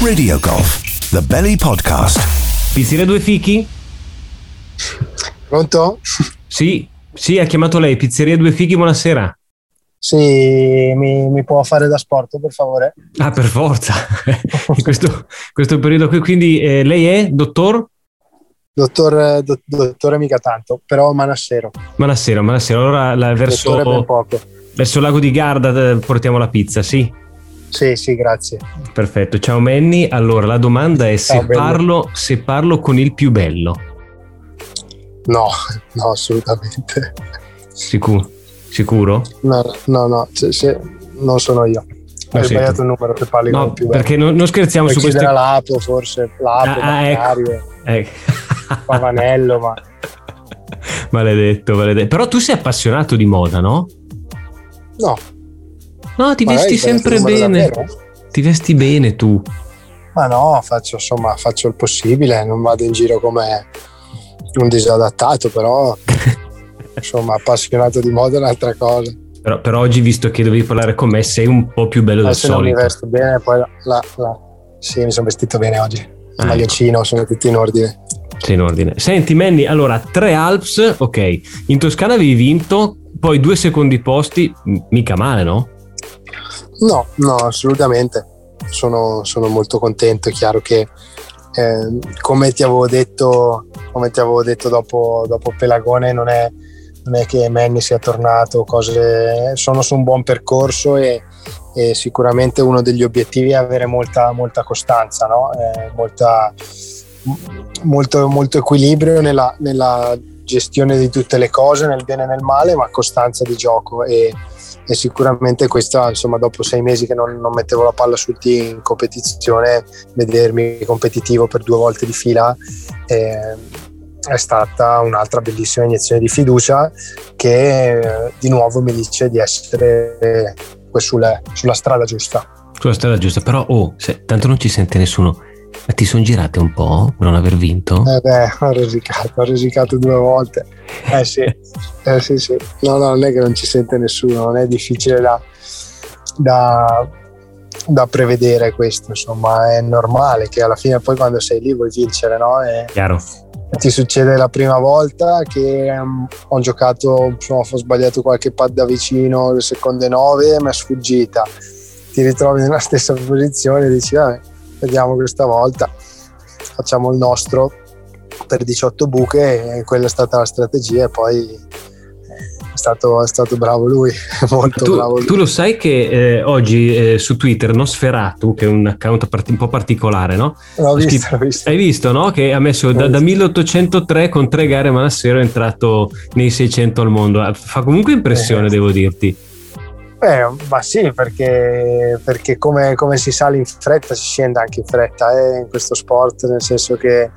Radio Golf, the Belly Podcast. Pizzeria Due Fichi? Pronto? Sì, ha chiamato lei. Pizzeria Due Fichi, buonasera. Sì, mi può fare da sport, per favore? Ah, per forza. In questo periodo qui, quindi lei è dottor? Dottore mica tanto, però Manassero. Manassero. Allora verso il lago di Garda portiamo la pizza, sì? Sì, grazie. Perfetto, ciao Manny. Allora la domanda è se parlo con il più bello. No, assolutamente. Sicuro? No, non sono io. Hai sbagliato il numero, che parli con il più bello. Perché non scherziamo su questo. L'Apo, forse Macario, Pavanello, ma maledetto. Però tu sei appassionato di moda, no? No, ti vesti sempre bene. Ti vesti bene tu. Ma no, faccio il possibile, non vado in giro come un disadattato, però insomma, appassionato di moda è un'altra cosa. Però oggi, visto che dovevi parlare con me, sei un po' più bello del solito. Non mi vesto bene, poi sì, mi sono vestito bene oggi. Il maglioncino, sono tutti in ordine. Sei in ordine. Senti Manny, allora 3 Alps, ok. In Toscana avevi vinto, poi 2 secondi posti, mica male, no? No, assolutamente. Sono molto contento. È chiaro che come ti avevo detto dopo Pelagone, non è che Manny sia tornato, sono su un buon percorso e sicuramente uno degli obiettivi è avere molta costanza, no? Molto equilibrio nella gestione di tutte le cose, nel bene e nel male, ma costanza di gioco e sicuramente questa, insomma, dopo 6 mesi che non mettevo la palla sul tee in competizione, vedermi competitivo per 2 volte di fila è stata un'altra bellissima iniezione di fiducia che di nuovo mi dice di essere sulla strada giusta. Sulla strada giusta, però tanto non ci sente nessuno. Ma ti sono girate un po' per non aver vinto? Ho risicato 2 volte. Sì. No, non è che non ci sente nessuno, non è difficile da prevedere questo, insomma, è normale che alla fine poi quando sei lì vuoi vincere, no? Chiaro. Ti succede la prima volta che ho giocato, insomma, ho sbagliato qualche pad da vicino, le seconde 9 mi è sfuggita, ti ritrovi nella stessa posizione e dici vabbè, vediamo questa volta, facciamo il nostro per 18 buche, e quella è stata la strategia e poi è stato bravo lui, bravo lui. Tu lo sai che oggi su Twitter Nosferatu, che è un account un po' particolare, no? L'ho visto. Hai visto, no? Che ha messo da 1803 con 3 gare Manassero è entrato nei 600 al mondo. Fa comunque impressione, devo dirti. Ma sì, perché come si sale in fretta si scende anche in fretta in questo sport, nel senso che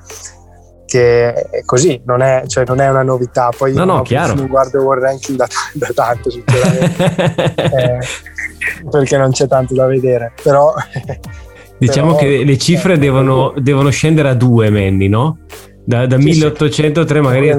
è così, non è una novità. Poi no, chiaro. Non guardo il World Ranking da tanto, sinceramente, perché non c'è tanto da vedere, però diciamo che le cifre devono scendere a 2, Manny, no? Da 1803 magari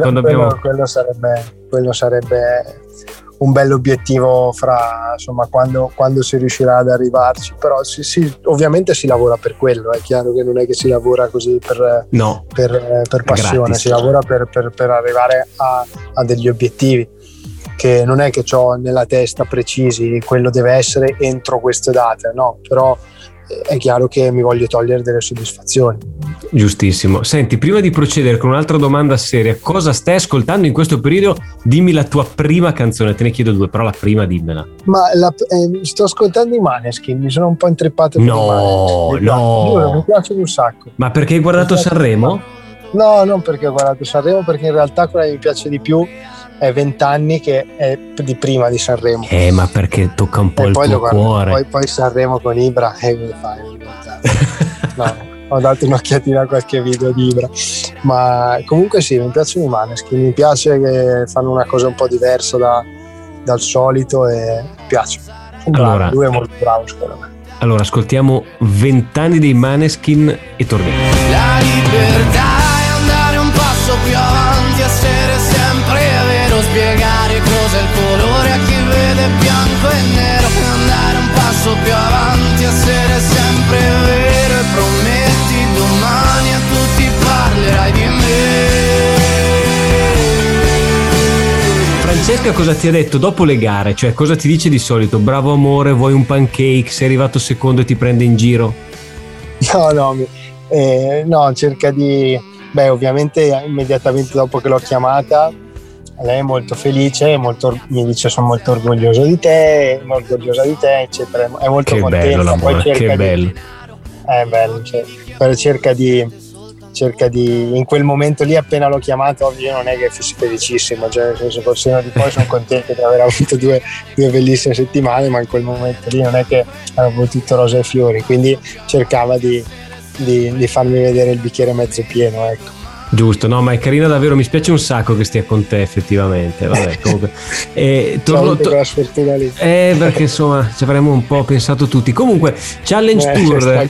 quello sarebbe un bello-obiettivo quando si riuscirà ad arrivarci, però ovviamente si lavora per quello, è chiaro che non è che si lavora così per passione, gratis. Si lavora per arrivare a degli obiettivi che non è che ho nella testa precisi, quello deve essere entro queste date, no, però è chiaro che mi voglio togliere delle soddisfazioni. Giustissimo. Senti, prima di procedere con un'altra domanda seria, cosa stai ascoltando in questo periodo? Dimmi la tua prima canzone, te ne chiedo 2, però la prima dimmela. Ma sto ascoltando i Maneskin, mi sono un po' intrippato per i Maneskin. No, mi piacciono un sacco. Ma perché hai guardato Sanremo? No, non perché ho guardato Sanremo, perché in realtà quella che mi piace di più è 20 anni, che è di prima di Sanremo. Ma perché tocca un po' il tuo cuore. Poi Sanremo con Ibra, come fai? No, ho dato un'occhiatina a qualche video di Ibra, ma comunque sì, mi piacciono i Maneskin, mi piace che fanno una cosa un po' diversa dal solito e mi piace. Allora, lui è molto bravo, secondo me. Allora ascoltiamo 20 anni dei Maneskin e torniamo. La libertà è andare un passo più avanti, essere sempre vero, spiegare cos'è il colore a chi vede bianco e nero, andare un passo più avanti, essere sempre vero e promettere Francesca cosa ti ha detto dopo le gare? Cioè, cosa ti dice di solito? Bravo amore, vuoi un pancake? Sei arrivato secondo e ti prende in giro? No, cerca di... Beh, ovviamente immediatamente dopo che l'ho chiamata, lei è molto felice, mi dice sono molto orgogliosa di te, eccetera. È molto contenta. Bello l'amore, che bello. È bello, cioè, però cerca di in quel momento lì, appena l'ho chiamato, ovvio non è che fossi felicissimo, cioè nel senso, col senno di poi sono contento di aver avuto due bellissime settimane, ma in quel momento lì non è che avevo tutto rose e fiori, quindi cercava di farmi vedere il bicchiere mezzo pieno, ecco. Giusto, no, ma è carina davvero, mi spiace un sacco che stia con te effettivamente. Vabbè, comunque quella sfortuna lì. Perché insomma ci avremmo un po' pensato tutti. Comunque Challenge Tour,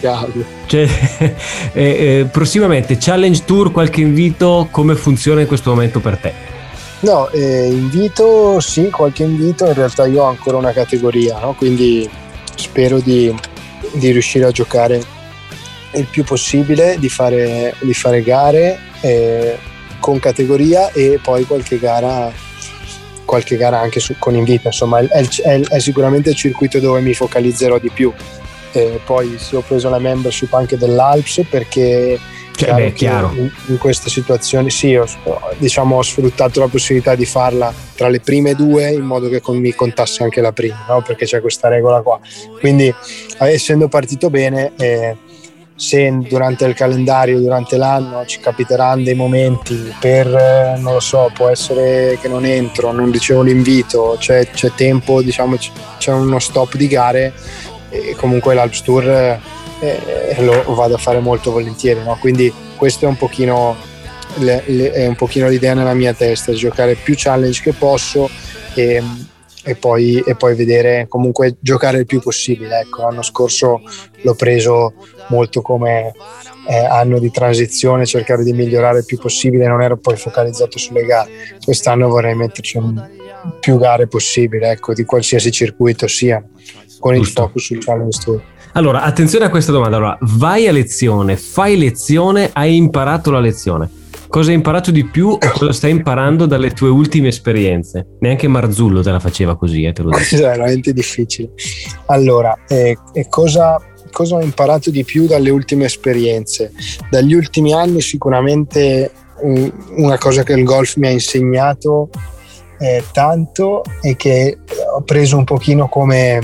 prossimamente Challenge Tour, qualche invito? Come funziona in questo momento per te? No, invito, sì, qualche invito. In realtà io ho ancora una categoria, no? Quindi spero di riuscire a giocare il più possibile, di fare gare con categoria, e poi qualche gara anche con invito. Insomma è sicuramente il circuito dove mi focalizzerò di più. Poi sì, ho preso la membership anche dell'Alps, perché chiaro. In queste situazioni sì, ho sfruttato la possibilità di farla tra le prime due, in modo che mi contasse anche la prima, no? Perché c'è questa regola qua, quindi essendo partito bene, se durante il calendario, durante l'anno ci capiteranno dei momenti non lo so, può essere che non entro, non ricevo l'invito, c'è tempo, c'è uno stop di gare, e comunque l'Alps Tour lo vado a fare molto volentieri, no? Quindi questo è un pochino l'idea nella mia testa, giocare più challenge che posso e poi vedere, comunque giocare il più possibile, ecco. L'anno scorso l'ho preso molto come anno di transizione, cercare di migliorare il più possibile, non ero poi focalizzato sulle gare. Quest'anno vorrei metterci più gare possibile, ecco, di qualsiasi circuito sia, con il focus sul Challenge Tour. Allora, attenzione a questa domanda. Allora, vai a lezione, fai lezione, hai imparato la lezione. Cosa hai imparato di più o cosa stai imparando dalle tue ultime esperienze? Neanche Marzullo te la faceva così, te lo dico. È veramente difficile. Allora, cosa ho imparato di più dalle ultime esperienze? Dagli ultimi anni sicuramente una cosa che il golf mi ha insegnato tanto, e che ho preso un pochino come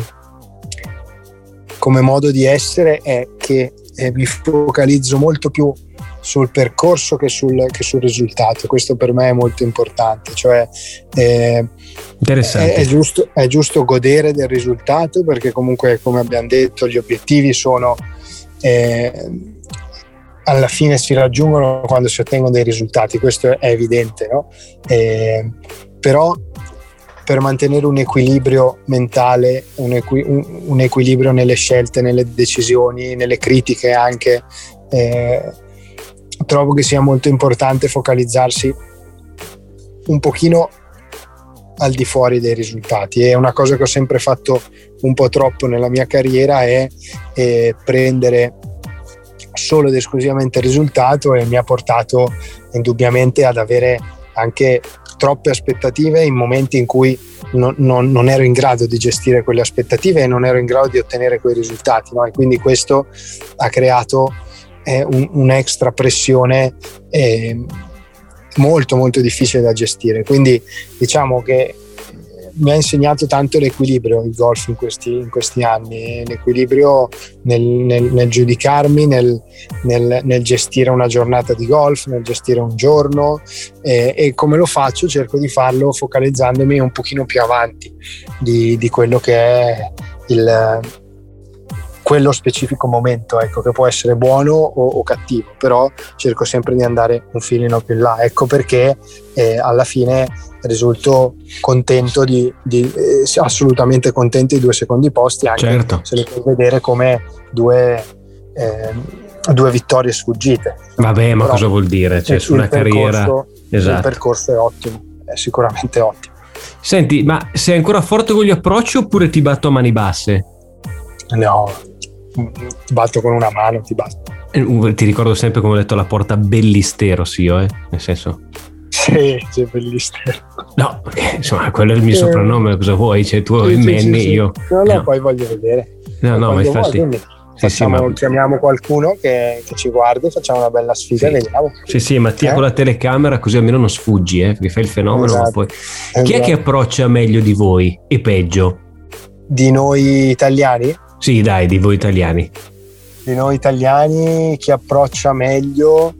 modo di essere, è che mi focalizzo molto più sul percorso che sul risultato. Questo per me è molto importante, cioè interessante. È giusto godere del risultato, perché comunque, come abbiamo detto, gli obiettivi sono alla fine si raggiungono quando si ottengono dei risultati, questo è evidente, no? Però per mantenere un equilibrio mentale, un equilibrio nelle scelte, nelle decisioni, nelle critiche anche, trovo che sia molto importante focalizzarsi un pochino al di fuori dei risultati. È una cosa che ho sempre fatto un po' troppo nella mia carriera, è prendere solo ed esclusivamente il risultato, e mi ha portato indubbiamente ad avere anche troppe aspettative in momenti in cui non ero in grado di gestire quelle aspettative e non ero in grado di ottenere quei risultati, no? E quindi questo ha creato un'extra pressione molto molto difficile da gestire. Quindi diciamo che mi ha insegnato tanto l'equilibrio il golf in questi anni, l'equilibrio nel giudicarmi, nel gestire una giornata di golf, nel gestire un giorno, e come lo faccio? Cerco di farlo focalizzandomi un pochino più avanti di quello che è quello specifico momento, ecco, che può essere buono o cattivo, però cerco sempre di andare un filino più in là. Ecco perché alla fine risulto contento assolutamente contento di 2 secondi posti, anche certo, se li puoi vedere come due vittorie sfuggite. Vabbè, ma cosa vuol dire? Cioè, su una carriera, esatto. Il percorso è ottimo, è sicuramente ottimo. Senti, ma sei ancora forte con gli approcci oppure ti batto a mani basse? No, ti batto con una mano, ti batto. Ti ricordo sempre, come ho detto, alla porta Bellisteros io, nel senso Sì, bellissimo. No, insomma, quello è il mio soprannome, cosa vuoi? Cioè, tu hai Manny, io... No, poi voglio vedere. No, ma infatti... Chiamiamo qualcuno che ci guardi, facciamo una bella sfiga e vediamo. Sì, Mattia con la telecamera, così almeno non sfuggi, perché fai il fenomeno. Esatto. Ma poi... Chi è che approccia meglio di voi e peggio? Di noi italiani? Sì, dai, di voi italiani. Di noi italiani chi approccia meglio?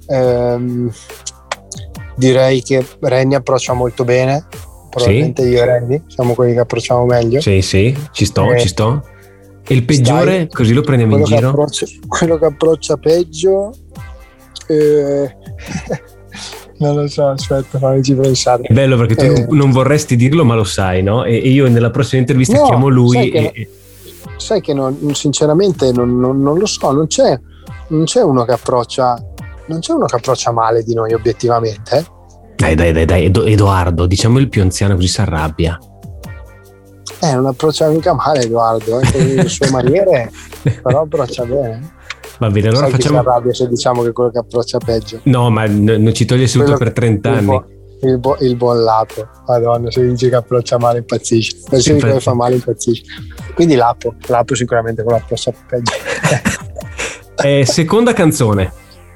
Direi che Renny approccia molto bene. Probabilmente io e Renny siamo quelli che approcciamo meglio. Sì, ci sto. E il peggiore? Così lo prendiamo in giro? Quello che approccia peggio... non lo so, aspetta, fammici pensare. È bello perché tu non vorresti dirlo, ma lo sai, no? E io nella prossima intervista chiamo lui. Sai che sinceramente non lo so, non c'è uno che approccia male di noi obiettivamente. Dai, Edoardo, diciamo il più anziano, così si arrabbia. Non approccia mica male Edoardo, con le sue maniere, però approccia bene. Va bene, allora facciamo... Chi si arrabbia se diciamo che è quello che approccia peggio. No, ma non ci toglie subito per 30 anni. Il buon Lapo, madonna, se dice che approccia male impazzisce, se dice che fa male impazzisce. Quindi Lapo sicuramente quello approccia peggio. Seconda canzone.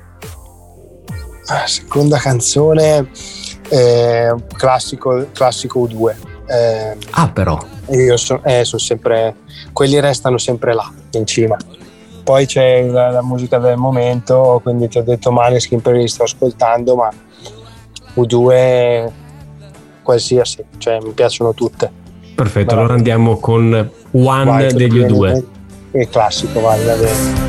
Seconda canzone, classico U2. Però io sono sempre, quelli restano sempre là in cima. Poi c'è la musica del momento, quindi ti ho detto Maneskin perché li sto ascoltando, ma U2 qualsiasi, cioè mi piacciono tutte. Perfetto, allora andiamo con One degli U2. Il classico, vale la pena.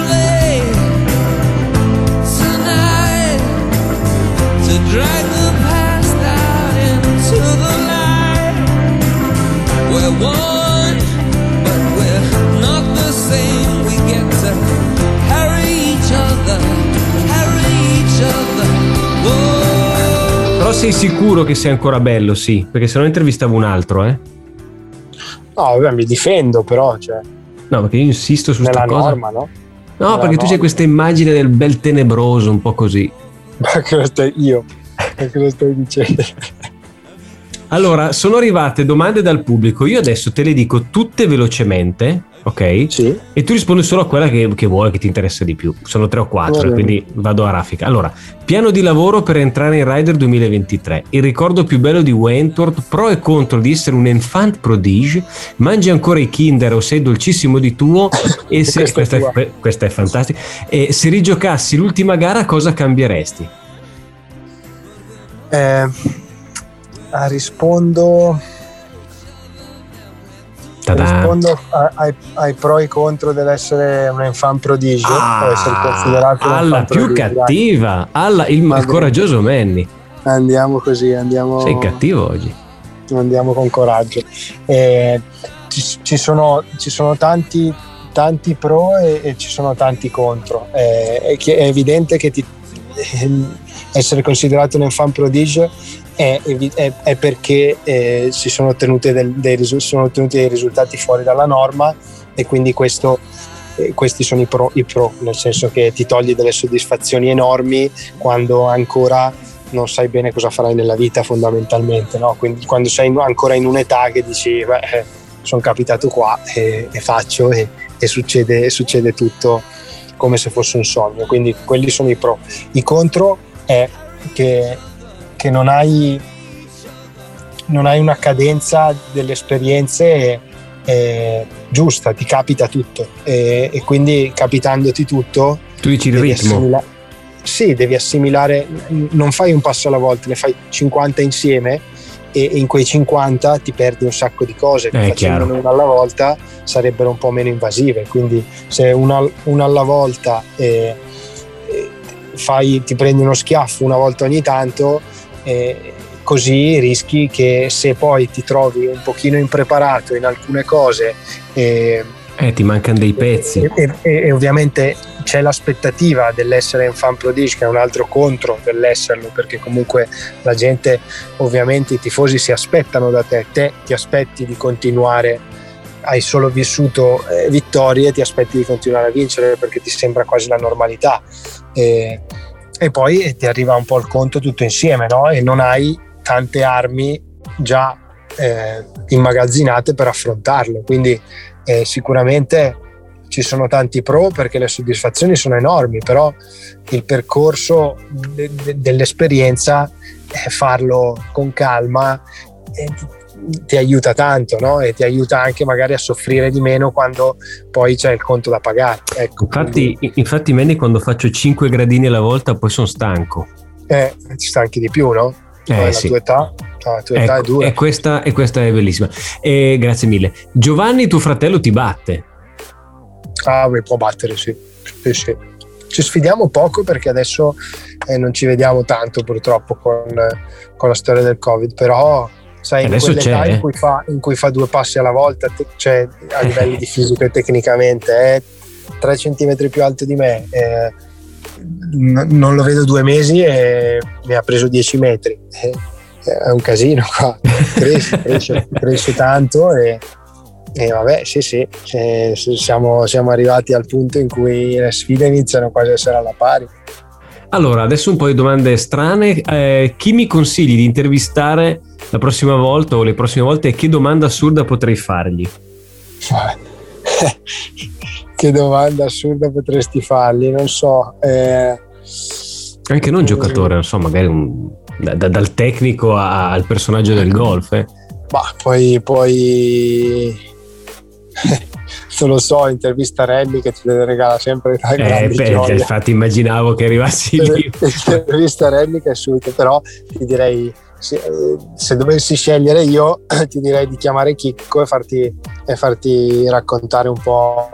Drag the past out into the light. We're one, but we're not the same. We get to carry each other. Whoa. Però sei sicuro che sei ancora bello, sì? Perché se no intervistavo un altro, No, vabbè, mi difendo però, cioè. No, perché io insisto su questa cosa. Norma, no? No, perché tu c'hai questa immagine del bel tenebroso, un po' così. Ma che lo stai dicendo? Allora, sono arrivate domande dal pubblico, io adesso te le dico tutte velocemente, ok? Sì. E tu rispondi solo a quella che vuoi, che ti interessa di più. Sono 3 o 4, quindi vado a raffica. Allora, piano di lavoro per entrare in Rider 2023, il ricordo più bello di Wentworth, pro e contro di essere un enfant prodige, mangi ancora i Kinder o sei dolcissimo di tuo, e se questa è fantastica, e se rigiocassi l'ultima gara cosa cambieresti? Rispondo ai pro e contro dell'essere un enfant prodige o essere considerato alla più cattiva, il coraggioso Manny. Andiamo così, sei cattivo oggi, andiamo con coraggio. Ci sono tanti pro e ci sono tanti contro. È evidente che essere considerato un enfant prodige è perché si sono ottenuti dei risultati fuori dalla norma, e quindi questi sono i pro, nel senso che ti togli delle soddisfazioni enormi quando ancora non sai bene cosa farai nella vita, fondamentalmente, no? Quindi quando sei ancora in un'età che dici sono capitato qua e faccio e succede tutto come se fosse un sogno. Quindi quelli sono i pro. I contro è che non hai una cadenza delle esperienze giusta, ti capita tutto e quindi capitandoti tutto tu dici il ritmo. Sì, devi assimilare, non fai un passo alla volta, ne fai 50 insieme e in quei 50 ti perdi un sacco di cose che facendone una alla volta sarebbero un po' meno invasive. Quindi se una alla volta ti prendi uno schiaffo una volta ogni tanto, così rischi che se poi ti trovi un pochino impreparato in alcune cose ti mancano dei pezzi e ovviamente c'è l'aspettativa dell'essere enfant prodige, che è un altro contro dell'esserlo, perché comunque la gente, ovviamente i tifosi si aspettano da te ti aspetti di continuare, hai solo vissuto vittorie, ti aspetti di continuare a vincere perché ti sembra quasi la normalità, e poi ti arriva un po' il conto tutto insieme, no? E non hai tante armi già immagazzinate per affrontarlo, quindi sicuramente ci sono tanti pro perché le soddisfazioni sono enormi, però il percorso dell'esperienza, farlo con calma, ti aiuta tanto, no? E ti aiuta anche magari a soffrire di meno quando poi c'è il conto da pagare, ecco. Infatti Manny, quando faccio 5 gradini alla volta poi sono stanco, ti stanchi di più, no? La sì. tua età è dura, e questa è bellissima, grazie mille. Giovanni, tuo fratello, ti batte? Mi può battere, sì. Ci sfidiamo poco perché adesso non ci vediamo tanto purtroppo con la storia del Covid, però sai, in quell'età in cui fa 2 passi alla volta, cioè a livelli di fisico e tecnicamente è 3 centimetri più alto di me, non lo vedo 2 mesi e mi ha preso 10 metri, è un casino qua. cresce tanto e vabbè, sì, siamo arrivati al punto in cui le sfide iniziano quasi a essere alla pari. Allora, adesso un po' di domande strane. Chi mi consigli di intervistare la prossima volta o le prossime volte, e che domanda assurda potrei fargli? Che domanda assurda potresti fargli? Non so. Anche non giocatore, non so, magari dal tecnico al personaggio del golf. Ma poi non lo so, intervisterelli che ti regala sempre grandi gioie. Infatti immaginavo che arrivassi lì. Intervisterelli che è subito, però ti direi, se dovessi scegliere io, ti direi di chiamare Chicco e farti raccontare un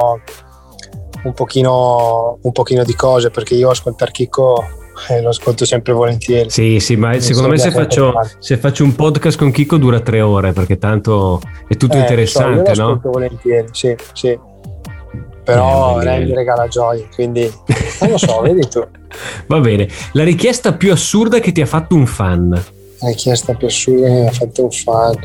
pochino di cose, perché io ascoltare Chicco lo ascolto sempre volentieri. Sì, ma secondo me se faccio un podcast con Chicco dura 3 ore, perché tanto è tutto interessante, io lo ascolto volentieri, sì. Però lei mi regala gioia, quindi non lo so, vedi tu. Va bene. La richiesta più assurda che ti ha fatto un fan? La richiesta più assurda che mi ha fatto un fan?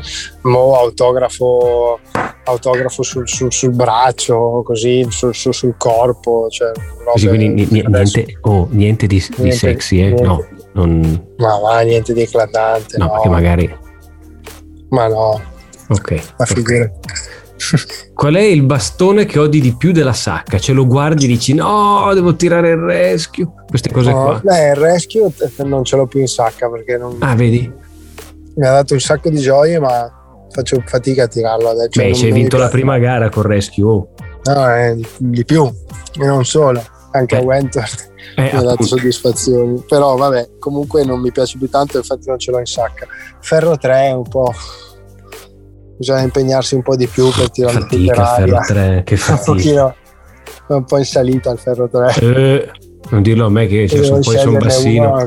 Autografo sul braccio, così sul corpo, cioè così, quindi niente di sexy, no, non... ma niente di eclatante, no, perché magari, ma no, ok, ma figurati. Qual è il bastone che odi di più della sacca? Ce lo guardi e dici no, devo tirare il rescue, queste cose qua. Il rescue non ce l'ho più in sacca perché non... vedi? Mi ha dato un sacco di gioie, ma faccio fatica a tirarlo adesso. Ci hai vinto la prima gara con rescue. No, di più, e non solo, anche a Wentworth mi ha dato soddisfazioni, però vabbè, comunque non mi piace più tanto, infatti non ce l'ho in sacca. Ferro 3 è un po', bisogna impegnarsi un po' di più per tirare fatica, Ferro 3, che fatica. Un po' in salita il Ferro 3. Non dirlo a me che sono bassino.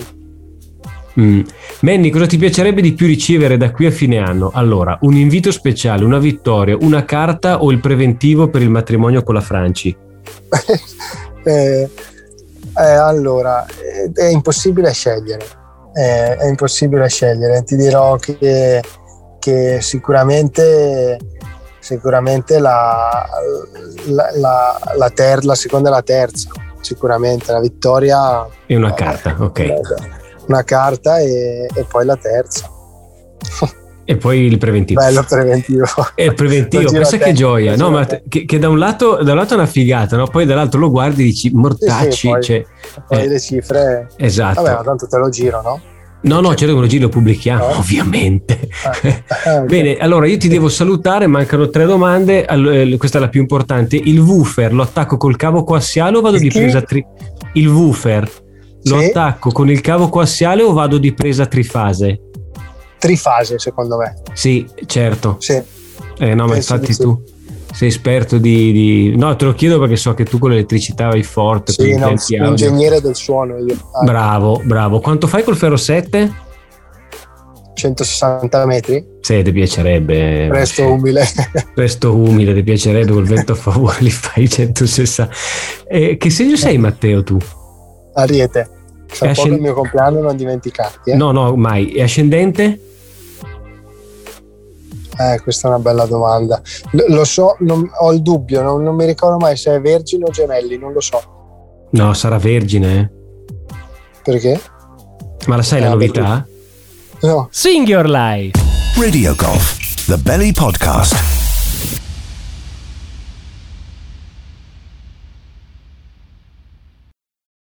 Manny, cosa ti piacerebbe di più ricevere da qui a fine anno? Allora, un invito speciale, una vittoria, una carta o il preventivo per il matrimonio con la Franci? Allora, è impossibile scegliere. È impossibile scegliere. Ti dirò che sicuramente la seconda e la terza, sicuramente la vittoria è una carta, ok. Una carta e poi la terza. E poi il preventivo. Bello preventivo. E il preventivo, pensa che gioia, no? Ma che da un lato è una figata, no? Poi dall'altro lo guardi e dici mortacci. Poi le cifre. Esatto. Vabbè, ma tanto te lo giro, no? No, certo che lo giro, lo pubblichiamo, ovviamente. Okay. Bene, allora io ti devo salutare, mancano 3 domande. Questa è la più importante. Il woofer lo attacco col cavo coassiale o vado di presa il woofer lo attacco con il cavo coassiale o vado di presa trifase? Trifase, secondo me. Sì, certo. Sì. No, ma infatti tu sei esperto di... No, te lo chiedo perché so che tu con l'elettricità vai forte. Sì, ingegnere del suono io. Bravo. Quanto fai col ferro 7? 160 metri. Sì, ti piacerebbe. Presto umile, ti piacerebbe col vento a favore, li fai 160. Che segno sei, Matteo, tu? Ariete. Tra poco il mio compleanno, non dimenticarti. No, mai. E ascendente? Questa è una bella domanda. Lo so, ho il dubbio, non mi ricordo mai se è Vergine o Gemelli, non lo so. No, sarà Vergine. Perché? Ma la sai la novità? No. Swing Your Life. Radio Golf, the Belly Podcast.